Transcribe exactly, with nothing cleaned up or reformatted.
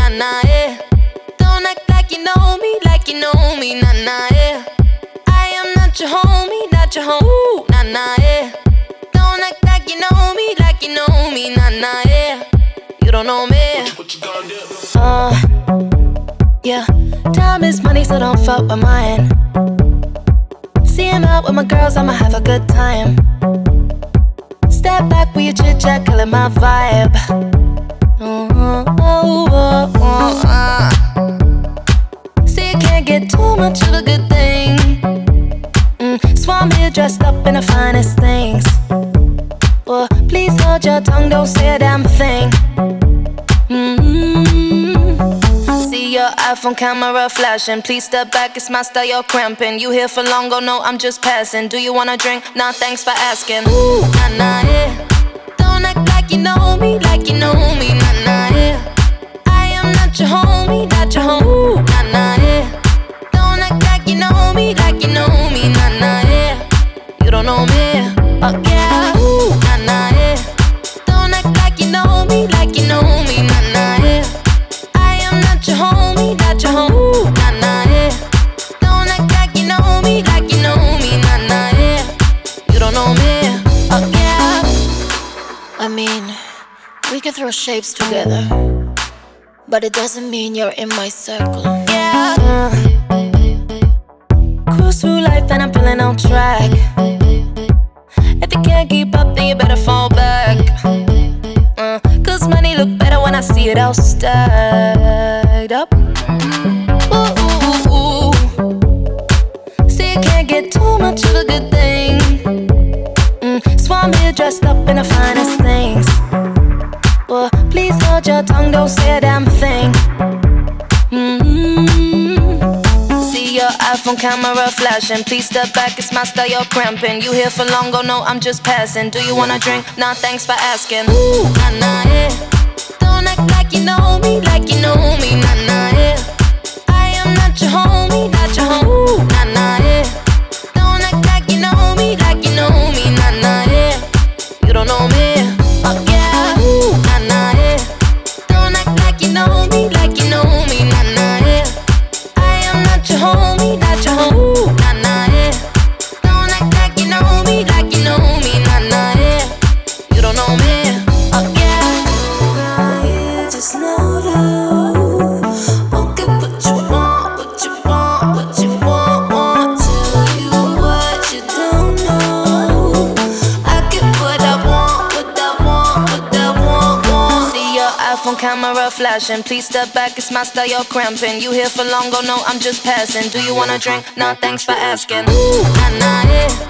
nah, nah, yeah. Don't act like you know me, like you know me, nah, nah, yeah. I am not your homie, not your home, ooh, nah, nah, yeah. Don't act like you know me, like you know me, nah, nah, yeah. You don't know me. What you gonna do? Uh, yeah. Time is money, so don't fuck with mine. See him out with my girls, I'ma have a good time. Step back with your chit chat, killing my vibe. Oh, oh, oh, oh, uh. See, you can't get too much of a good thing. Mm, so I'm here dressed up in the finest things. Well, please hold your tongue, don't say a damn thing. Mm-hmm. See your iPhone camera flashing. Please step back, it's my style, you're cramping. You here for long, oh no, I'm just passing. Do you wanna drink? Nah, thanks for asking. Ooh, nah, nah, yeah. Don't act like you know me, like you know me, nah, nah, yeah. I am not your homie, not your home, ooh, nah, nah, yeah. Don't act like you know me, like you know me, nah, nah, yeah. You don't know me, oh yeah, ooh, nah, nah, yeah. Don't act like you know me, like you know me, nah, nah, yeah. I am not your homie, not your home, ooh, nah, nah, yeah. Don't act like you know me, like you know me, nah, nah, yeah. You don't know me, oh yeah. I mean, we can throw shapes together, but it doesn't mean you're in my circle. Yeah. Uh, cruise through life and I'm feeling on track. If you can't keep up, then you better fall back. Uh, Cause money look better when I see it all stacked up. Ooh, ooh, ooh. See, you can't get too much of a good thing. Mm, so I'm here dressed up in the finest things. Well, please hold your tongue, don't say a damn thing. Mm-hmm. See your iPhone camera flashing. Please step back, it's my style, you're cramping. You here for long, oh no, I'm just passing. Do you wanna drink? Nah, thanks for asking. Ooh, nah, nah, yeah. Don't act like you know me, like you know me, nah, nah, yeah. I am not your homie, not your home, ooh, nah, nah, yeah. Don't act like you know me, like you know me, nah, nah, yeah. You don't know me, oh yeah, ooh, nah, nah, yeah. Don't act like you know me, like you know me, nah, nah, yeah. I am not your homie, not your home, ooh, nah, nah, yeah. Don't act like you know me, like you know me, nah, nah, yeah. You don't know me, oh yeah. Now you just know though. Won't get what you want, what you want, what you want, want. Tell you what you don't know. I get what I want, what I want, what I want, want. See your iPhone camera flashing. Please step back, it's my style, you're cramping. You here for long, oh no, I'm just passing. Do you wanna drink? Nah, thanks for asking. Ooh, nah, nah, yeah.